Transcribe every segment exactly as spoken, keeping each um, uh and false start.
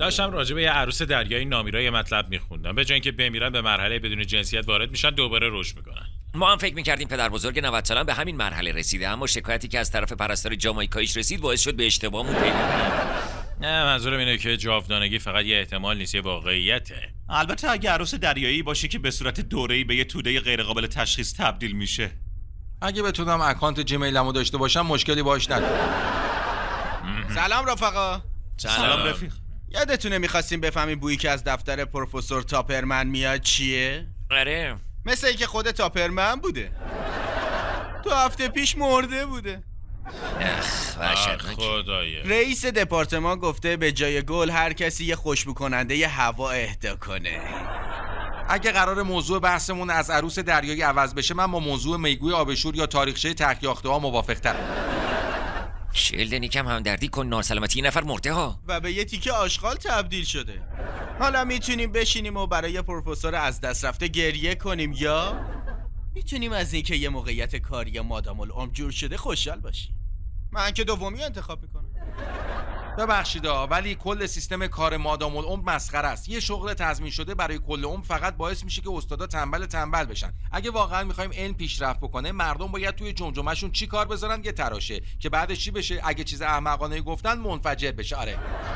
داشتم راجع به یه عروس دریایی نامیرا یه مطلب میخوندم. به جای اینکه بمیرن به مرحله بدون جنسیت وارد میشن، دوباره رشد میکنن. ما هم فکر میکردیم پدر بزرگ نود سالم به همین مرحله رسیده، اما شکایتی که از طرف پرستار جامائیکاییش رسید باعث شد به اشتباهمون پی ببریم. نه، منظورم اینه که جاودانگی فقط یه احتمال نیست، یه واقعیته. البته اگه عروس دریایی باشه که به صورت دوره‌ای به یه توده غیر قابل تشخیص تبدیل میشه. اگه بتونم اکانت جیمیلمو داشته باشم مشکلی باش ندارم. سلام رفقا. سلام رفیق. یادتونه میخواستیم بفهمیم بویی که از دفتر پروفسور تاپرمن میاد چیه؟ آره، مثل اینکه خود تاپرمن بوده. تو هفته پیش مرده بوده. اخ وحشتناک. خدایا. رئیس دپارتمان گفته به جای گل هر کسی یه خوشبو کننده ی هوا اهدا کنه. اگه قرار موضوع بحثمون از عروس دریایی عوض بشه، من با موضوع میگوی آبشور یا تاریخچه تخت ها موافق ترم. شیلدن یکم همدردی کن، ناسلامتی یه نفر مرده ها. و به یه تیکه آشغال تبدیل شده. حالا میتونیم بشینیم و برای پروفسور از دست رفته گریه کنیم، یا میتونیم از اینکه یه موقعیت کاری مادام العمر جور شده خوشحال باشیم. من که دومی انتخاب میکنم. ببخشیدا، ولی کل سیستم کار مادام العمر مسخره است. یه شغل تضمین شده برای کل عمر فقط باعث میشه که استادا تنبل تنبل بشن. اگه واقعا میخوایم علم پیشرفت بکنه، مردم باید توی جمجمه‌شون چی کار بذارن یه تراشه که بعدش چی بشه؟ اگه چیز احمقانه گفتن منفجر بشه. آره.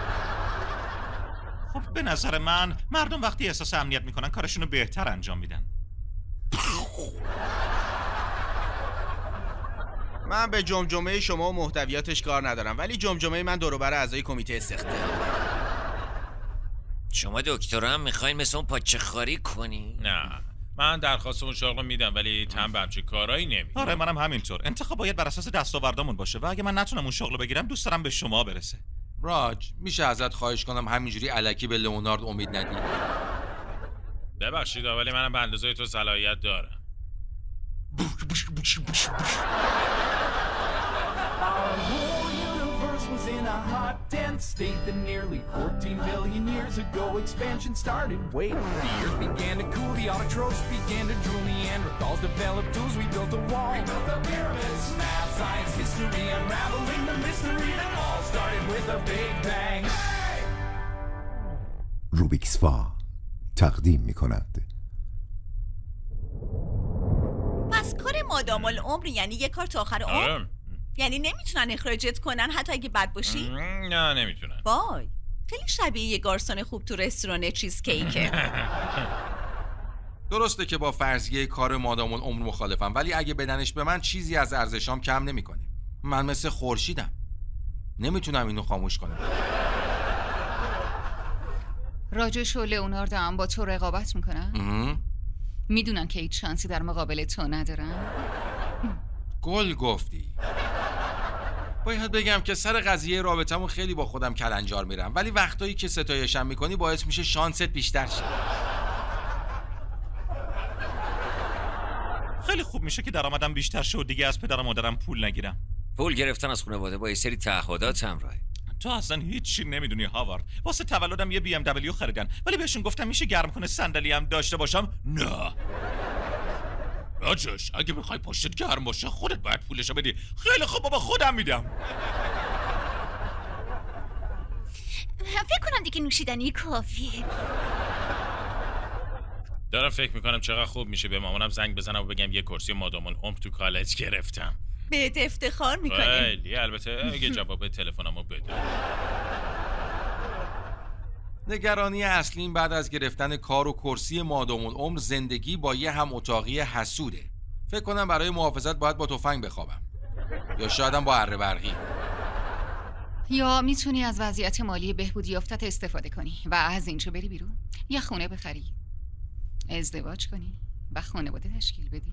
خب به نظر من مردم وقتی احساس امنیت میکنن کارشونو بهتر انجام میدن. من به جمجمه شما و محتویاتش کار ندارم، ولی جمجمه من دور و بر اعضای کمیته استخدام. شما دکترا هم میخواین مثل اون پاچه خاری کنی؟ نه، من درخواست اون شغل میدم، ولی تن به همچین کارایی نمیدم. آره منم همینطور. انتخاب باید بر اساس دستاوردامون باشه و اگه من نتونم اون شغل بگیرم دوست دارم به شما برسه. راج، میشه ازت خواهش کنم همینجوری الکی به لئونارد امید ندی؟ ببخشید ولی منم به اندازه تو صلاحیت دارم. Our whole universe was in a hot, dense state that nearly fourteen billion years ago expansion started. Wait, the earth began to cool, the autotrophs began to drool, Neanderthals developed tools, we built a wall. We built the pyramids, math, science, history, unraveling the mystery that all started with a big bang. Hey! روبیکس فا تقدیم می‌کند. پس کار مادام العمر یعنی یه کار تا آخر عمر؟ آره. یعنی نمیتونن اخراجت کنن حتی اگه بد باشی؟ نه نمیتونن. وای، خیلی شبیه یه گارسون خوب تو رستوران چیز کیکه. درسته که با فرضیه کار مادام العمر مخالفم، ولی اگه بدنش به من چیزی از ارزشام کم نمیکنه. من مثل خورشیدم، نمیتونم اینو خاموش کنم. راجش و لئونارد هم با تو رقابت میکنن؟ میدونن که هیچ شانسی در مقابل تو ندارن؟ گل گفتی. باید بگم که سر قضیه رابطمون خیلی با خودم کلنجار میرم، ولی وقتایی که ستایشم میکنی باعث میشه شانست بیشتر شه. خیلی خوب میشه که درآمدم بیشتر شه و دیگه از پدر و مادرم پول نگیرم. پول گرفتن از خانواده با یه سری تعهدات همراهه. تو اصلا هیچی نمیدونی هاوارد. واسه تولدم یه بی ام دبلیو خریدن، ولی بهشون گفتم میشه گرم کنه صندلی هم داشته باشم. نه راجش، اگه میخوای پشتت گرم باشه خودت باید پولشو بدی. خیلی خوب بابا، خودم میدم. فکر کنم دیگه نوشیدنی کافیه. دارم فکر میکنم چقدر خوب میشه به مامانم زنگ بزنم و بگم یه کرسی مادام العمر تو کالج گرفتم. بهت افتخار میکنیم. خیلی، البته اگه جواب تلفنمو بده. نگرانی اصلیم بعد از گرفتن کار و کرسی مادام العمر زندگی با یه هم اتاقی حسوده. فکر کنم برای محافظت باید با تفنگ بخوابم، یا شایدم با اره برقی. یا میتونی از وضعیت مالی بهبودی یافتت استفاده کنی و از اینجا بری بیرون، یا خونه بخری، ازدواج کنی و خانواده تشکیل بدی.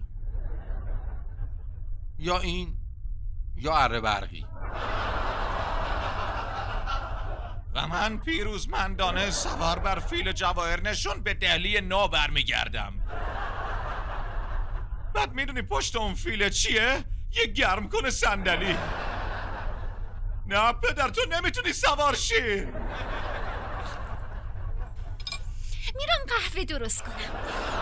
یا این یا اره برقی. و من پیروزمندانه سوار بر فیل جواهر نشون به دهلی نو برمیگردم. بعد میدونی پشت اون فیل چیه؟ یه گرم کنه صندلی. نه پدر، تو نمیتونی سوار شی. میرم قهوه درست کنم.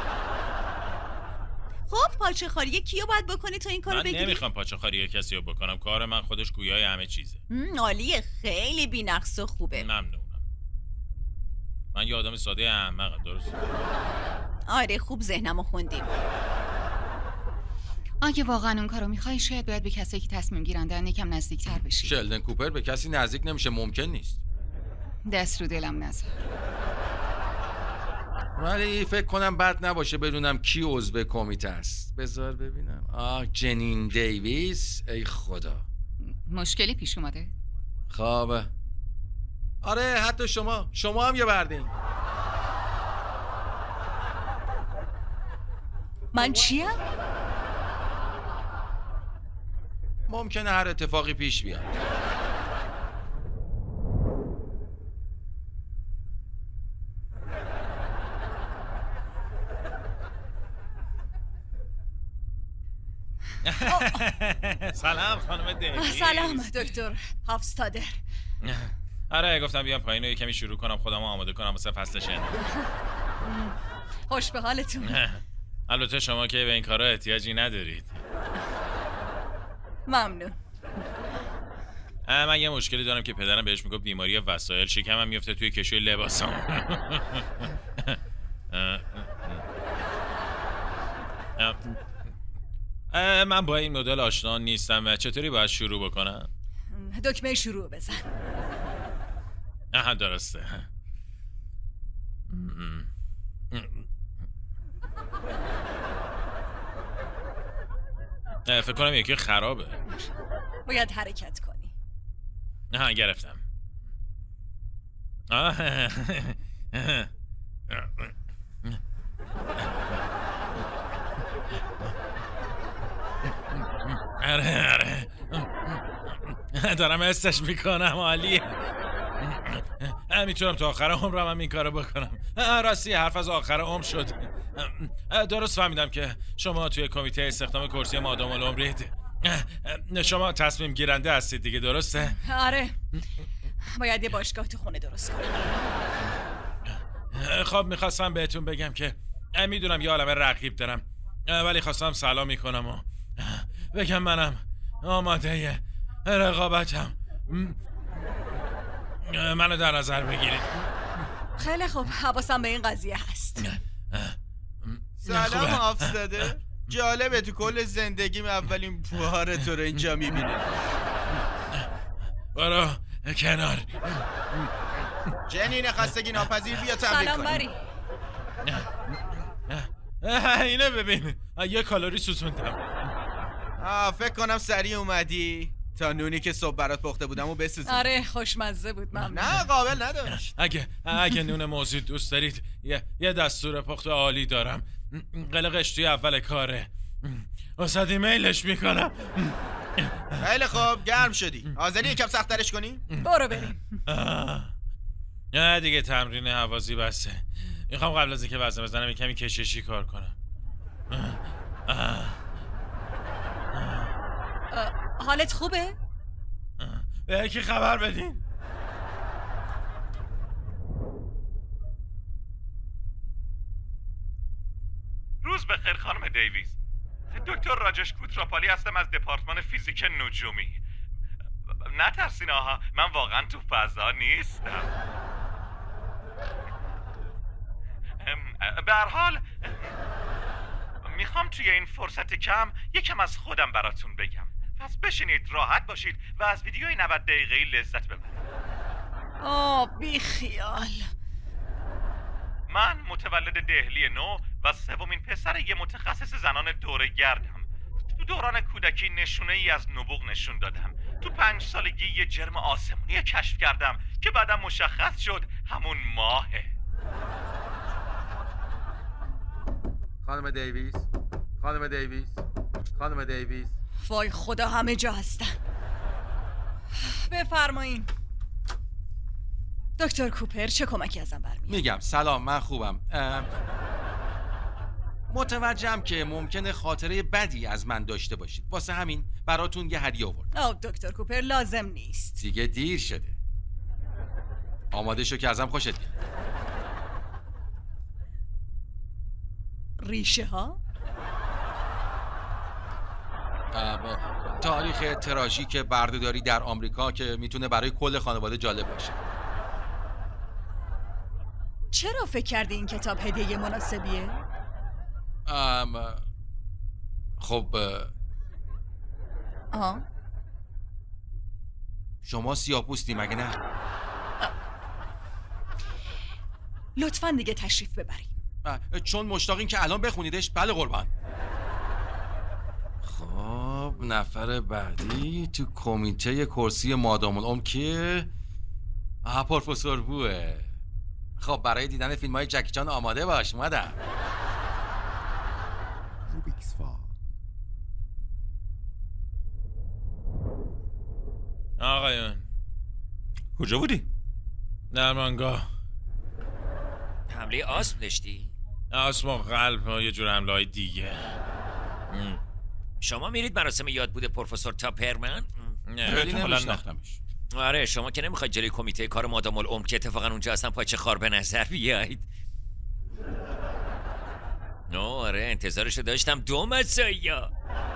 خب پاچه خاری کیو باید بکنی تا این کارو بگیری؟ من نمیخوام پاچه خاری کسی رو بکنم. کار من خودش گویای همه چیزه. عالیه، خیلی بی‌نقص و خوبه. ممنونم. من یه آدم ساده احمقم. درست؟ آره خوب ذهنمو خوندیم. اگه واقعا اون کارو میخوای شاید باید به کسایی که تصمیم گیرندن یکم نزدیکتر بشی. شلدن کوپر به کسی نزدیک نمیشه، ممکن نیست. دست رو دلم نذار. ولی فکر کنم بد نباشه بدونم کی عضو کمیته است. بذار ببینم. آه جنین دیویس. ای خدا. مشکلی پیش اومده؟ خوابه. آره حتی شما شما هم یه بردین. من چیم؟ ممکنه هر اتفاقی پیش بیاد. سلام خانم دیویس. سلام دکتر هافستادر. آره گفتم بیام پایین و یه کمی شروع کنم خودمو آماده کنم واسه فصل شن. خوش به حالتون. البته شما که به این کارا احتیاجی ندارید. ممنون. من یه مشکلی دارم که پدرم بهش میگه بیماری وسایل، شکمم میفته توی کشوی لباسام. من با این مدل آشنا نیستم و چطوری باید شروع بکنم؟ دکمه شروع بزن. آها درسته. فکر کنم یکی خرابه. باید حرکت کنی. آها گرفتم. آه. آره آره دارم استش میکنم. عالیه. میتونم تا آخر عمرم هم این کارو بکنم. راستی حرف از آخر عمر شد. درست فهمیدم که شما توی کمیته استخدام کرسی مادام العمرید. شما تصمیم گیرنده هستید دیگه، درسته؟ آره باید یه باشگاه تو خونه درست کنم. خب میخواستم بهتون بگم که میدونم یه عالمه رقیب دارم، ولی خواستم سلام میکنم و بگم منم آماده رقابتم. منو در نظر بگیرید. خیلی خوب حواسم به این قضیه هست. سلام هافستادر. جالبه تو کل زندگیم اولین بار تو رو اینجا میبینم. برو کنار. جنین خستگی ناپذیر بیا تمرین سلام کنیم. بری. اینه ببین یه کالری سوزوندم. آه فکر کنم سریع اومدی تا نونی که صبح برات پخته بودم و بسوزی. آره خوشمزه بود. ممنون. نه قابل نداشت. اگه اگه نون موزی دوست دارید یه, یه دستور پخت عالی دارم. قلقش توی اول کاره. واسه میلش میکنم. خیلی خوب گرم شدی. حاضری یکم سخت‌ترش کنی؟ برو بریم. نه دیگه تمرین حوازی بسه. میخوام قبل از اینکه وزن بزنم یه کمی کششی کار کنم. حالت خوبه؟ به یکی خبر بدین. روز بخیر خانم دیویس. دکتر راجش کوتراپالی هستم از دپارتمان فیزیک نجومی. نترسین آها، من واقعا تو فضا نیستم. به هر حال میخوام توی این فرصت کم یکم از خودم براتون بگم. پس بشینید راحت باشید و از ویدیوی نود دقیقه‌ای لذت ببرید. آه بی خیال. من متولد دهلی نو و سومین پسر یه متخصص زنان دوره گردم. تو دوران کودکی نشونه ای از نبوغ نشون دادم. تو پنج سالگی یه جرم آسمونی کشف کردم که بعدم مشخص شد همون ماهه. خانم دیویس خانم دیویس خانم دیویس. وای خدا همه جا هستن. بفرمایین. دکتر کوپر چه کمکی ازم برمیاد؟ میگم سلام من خوبم. متوجهم که ممکنه خاطره بدی از من داشته باشید، واسه همین براتون یه هدیه آوردم. آه دکتر کوپر لازم نیست. دیگه دیر شده. آماده شو که ازم خوشت بیاد. ریشه ها؟ تاریخ تراژیک بردهداری در آمریکا که میتونه برای کل خانواده جالب باشه. چرا فکر کردی این کتاب هدیه مناسبیه؟ ام خب آه شما سیاه‌پوستی مگه نه؟ لطفاً دیگه تشریف ببرید. چون مشتاقین که الان بخونیدش. بله قربان. خب نفر بعدی تو کمیته کرسی مادام العمر کیه؟ آها پروفسور بوه. خب برای دیدن فیلم های جکی چان آماده باش مادر. روبیکس فا. آقایون کجا بودی؟ درمانگاه. حمله آسم داشتی؟ آسم و قلب و یه جور حمله های دیگه. شما میرید مراسم یادبود پروفسور تاپرمن؟ نه خیلی احتمالاً نه. نمیشناختمش. آره شما که نمیخواید جلوی کمیته کار مادام العمر که اتفاقا اونجا اصلا پاچه خار به نظر بیایید. نه آره انتظارشو داشتم دو مسایا.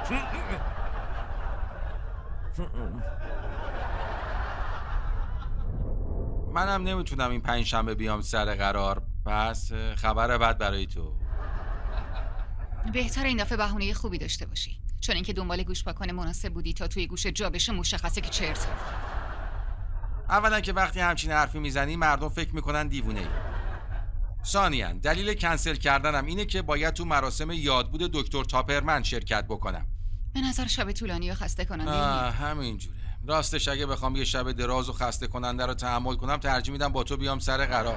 منم نمیتونم این پنج شنبه بیام سر قرار. پس خبر بد برای تو. بهتر این دفعه بهونه خوبی داشته باشی، چون اینکه دنبال گوش پاکن مناسب بودی تا توی گوش جا بشه مشخصه که چرته. اولا که وقتی همچین حرفی میزنی مردم فکر میکنن دیوونه ای. ثانیاً دلیل کنسل کردنم اینه که باید تو مراسم یادبود دکتر تاپرمن شرکت بکنم. به نظر شب طولانی و خسته کننده آه همینجوره. راستش اگه بخوام یه شب دراز و خسته کننده رو تحمل کنم ترجیح میدم با تو بیام سر قرار.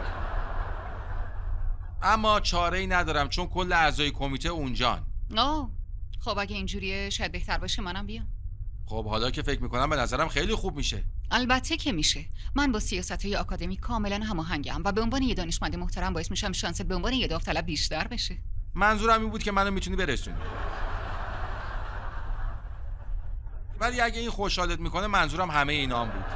اما چاره‌ای ندارم چون کل اعضای کمیته اونجان. آه خب اگه اینجوریه شاید بهتر باشه منم بیام. خب حالا که فکر میکنم به نظرم خیلی خوب میشه. البته که میشه. من با سیاست‌های آکادمی کاملا هماهنگم و به عنوان یه دانشمند محترم باعث میشم شانست به عنوان یه داوطلب بیشتر بشه. منظورم این بود که منو میتونی برسونی. ولی اگه این خوشحالت میکنه منظورم همه اینام بود.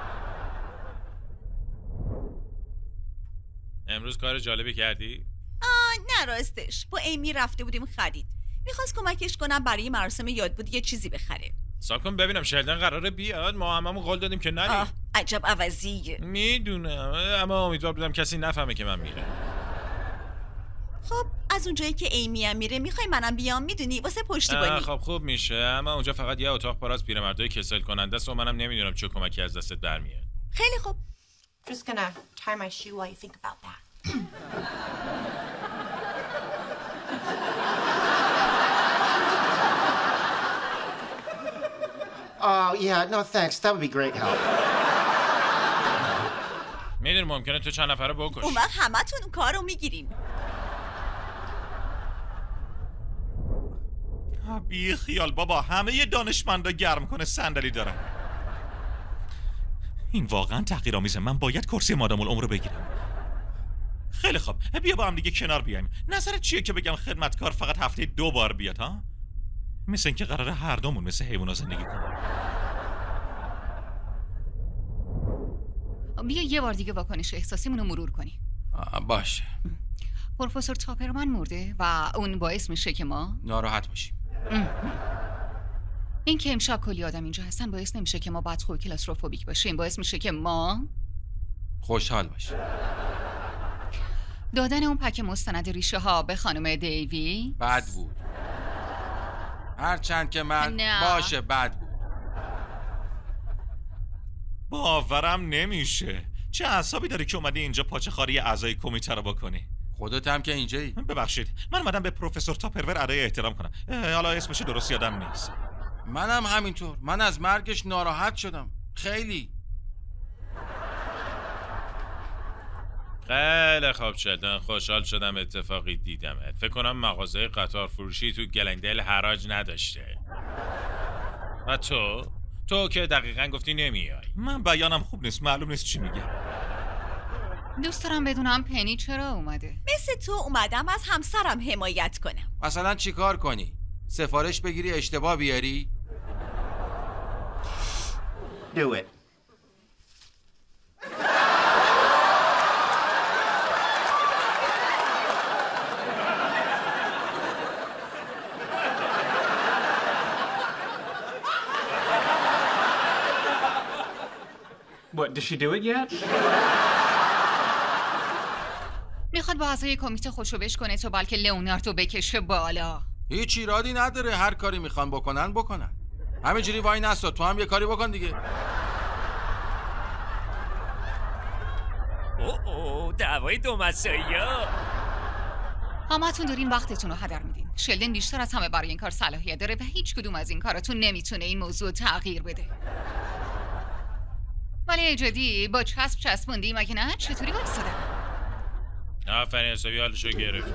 امروز کار جالبی کردی؟ آه نه راستش با ایمی رفته بودیم خرید. میخواست کمکش کنم برای مراسم یادبود یه چیزی بخره. صبر کن ببینم شلدن قراره بیاد. ما هممون قول دادیم که نریم. آه عجب عوضیه. میدونم اما امیدوار بودم کسی نفهمه که من میرم. خب از اونجایی که ایمی هم میره میخوای منم بیام میدونی واسه پشتیبانی. خب خوب میشه اما اونجا فقط یه اتاق پر از پیرمردای کسل کننده است و منم نمیدونم چه کمکی از دستت برمیاد. خیلی خوب. Just gonna tie my shoe while you think about that. Oh, yeah, no thanks. That would be great help. میدونی ممکنه تو چند نفره بکش. اون وقت همتون کارو میگیرین. بی خیال بابا همه دانشمندا گرم کنه صندلی دارن. این واقعا تحقیرآمیزه. من باید کرسی مادام العمر رو بگیرم. خیلی خوب بیا با هم دیگه کنار بیایم. نظرت چیه که بگم خدمتکار فقط هفته دو بار بیاد ها؟ مثل اینکه قراره هر دومون مثل حیونا زندگی کنیم. بیا یه بار دیگه واکنش احساسیمون رو مرور کنیم. باشه. پروفسور تاپرمن مرده و اون باعث میشه که ما ناراحت باشیم. این که امشب کلی آدم اینجا هستن باعث نمیشه که ما بدخو کلاستروفوبیک باشیم. باعث میشه که ما خوشحال باشیم. دادن اون پک مستند ریشه ها به خانم دیوی بد بود. هرچند که من نه. باشه بد بود. باورم نمیشه. چه اعصابی داری که اومدی اینجا پاچه خاری اعضای کمیته رو بکنی؟ خودت هم که اینجایی. ببخشید من اومدم به پروفسور تاپرور ادای احترام کنم. حالا اسمش درست یادم نیست. منم همینطور. من از مرگش ناراحت شدم خیلی. خیلی خوب شدن. خوشحال شدم اتفاقی دیدمت. فکر کنم مغازه قطار فروشی تو گلندل حراج نداشته. و تو؟ تو که دقیقاً گفتی نمیای. من بیانم خوب نیست. معلوم نیست چی میگم. دوست دارم بدونم پنی چرا اومده. مثل تو اومدم از همسرم حمایت کنم. مثلا چی کار کنی؟ سفارش بگیری اشتباه بیاری؟ Do it. What, did she do it yet? میخواد با اعضای کمیته خوشو کنه تا بلکه لئوناردو بکشه بالا. هیچ ایرادی نداره، هر کاری میخوان بکنن بکنن. همینجوری وای نستا، تو هم یه کاری بکن دیگه. اوه اوه دعوای دو مسایی‌ها. همتون دارین وقتتون رو هدر میدین. شلدن بیشتر از همه برای این کار صلاحیت داره و هیچ کدوم از این کاراتون نمیتونه این موضوع تغییر بده. ولی جدی با چسب چسبوندی مگه نه؟ چطوری وایسادن؟ آفرین، حسابی حالشو گرفت.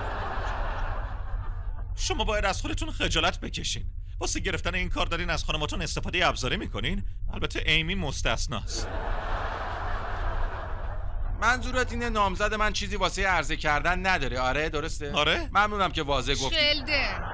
شما باید از خودتون خجالت بکشین. واسه گرفتن این کار دارین از خانماتون استفاده ابزاری میکنین؟ البته ایمی مستثناست. منظورت اینه نامزد من چیزی واسه عرضه کردن نداره؟ آره درسته؟ آره؟ ممنونم که واضح گفتی. شلدن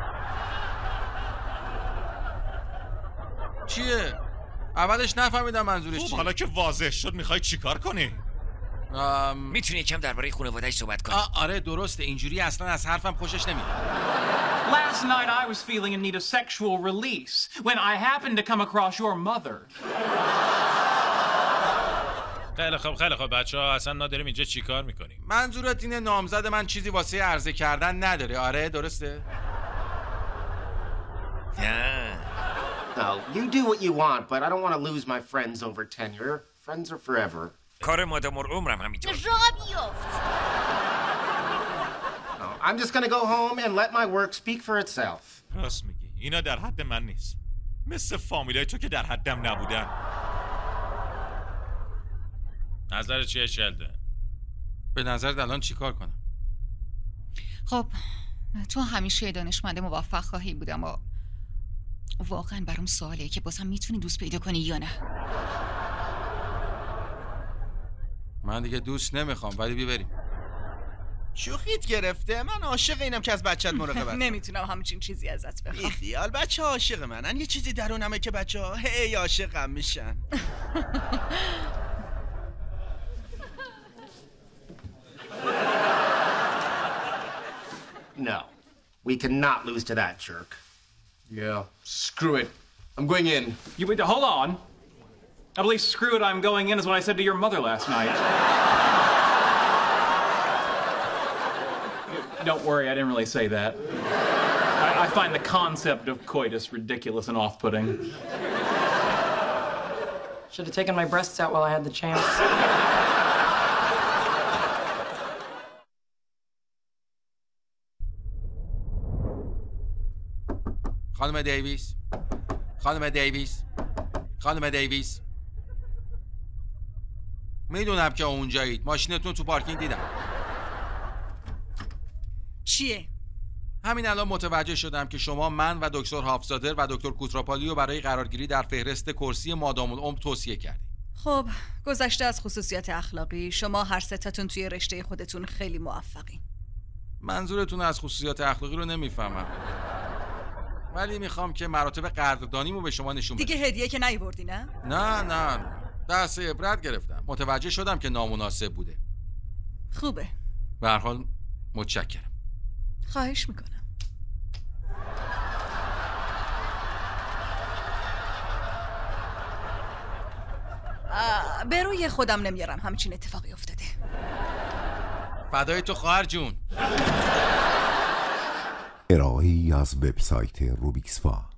چیه؟ اولش نفهمیدم منظورش چیه. حالا که واضح شد میخوای چیکار کنی؟ ام... میتونی یکم درباره خانواده‌اش صحبت کنی؟ آره درسته، اینجوری اصلا از حرفم خوشش نمیاد. Last night I was feeling in need of sexual release when I happened to come across your mother. خیلی خب خیلی خب بچه‌ها، اصلا ما داریم اینجا چیکار میکنیم؟ منظورت اینه نامزد من چیزی واسه عرضه کردن نداره؟ آره درسته؟ No, you do what you want, but I don't want to lose my friends over tenure. Friends are forever. کار مادام العمرم همینطور. را بیفت. No, I'm just gonna go home and let my work speak for itself. راست میگی، اینا در حد من نیست. مثل فامیلای تو که در حدم نبودن. نظر چیه شلدن؟ به نظرت الان چیکار کنم؟ خب تو همیشه دانشمند موفق خواهی بود، اما واقعا برام سواله که بازم میتونی دوست پیدا کنی یا نه. من دیگه دوست نمیخوام، ولی بیبریم. شوخیت گرفته؟ من عاشق اینم که از بچت مراقبت. نمیتونم همچین چیزی ازت بخوام. بی خیال، بچه عاشق منن. یه چیزی درونمه که بچه ها هی عاشقم میشن. No, we cannot lose to that jerk. Yeah, screw it. I'm going in. You wait, hold on. I believe screw it, I'm going in is what I said to your mother last night. Don't worry, I didn't really say that. I, I find the concept of coitus ridiculous and off-putting. Should have taken my breasts out while I had the chance. خانم دیویس، خانم دیویس، خانم دیویس، میدونم که اونجایید. ماشینتون تو پارکینگ دیدم. چیه؟ همین الان متوجه شدم که شما من و دکتر حافظادر و دکتر کوتراپالی رو برای قرارگیری در فهرست کرسی مادام العمر توصیه کردیم. خب گذشته از خصوصیات اخلاقی، شما هر ستاتون توی رشته خودتون خیلی موفقین. منظورتون از خصوصیات اخلاقی رو نمیفهمم، ولی میخوام که مراتب قدردانیمو به شما نشون بدم. دیگه هدیه که نیوردی نه؟ نه نه نه، دست عبرت گرفتم. متوجه شدم که نامناسب بوده. خوبه. به هر حال متشکرم. خواهش میکنم. به روی خودم نمیارم همچین اتفاقی افتاده. فدای تو خواهر جون. ارائه‌ای از وبسایت روبیکسفا.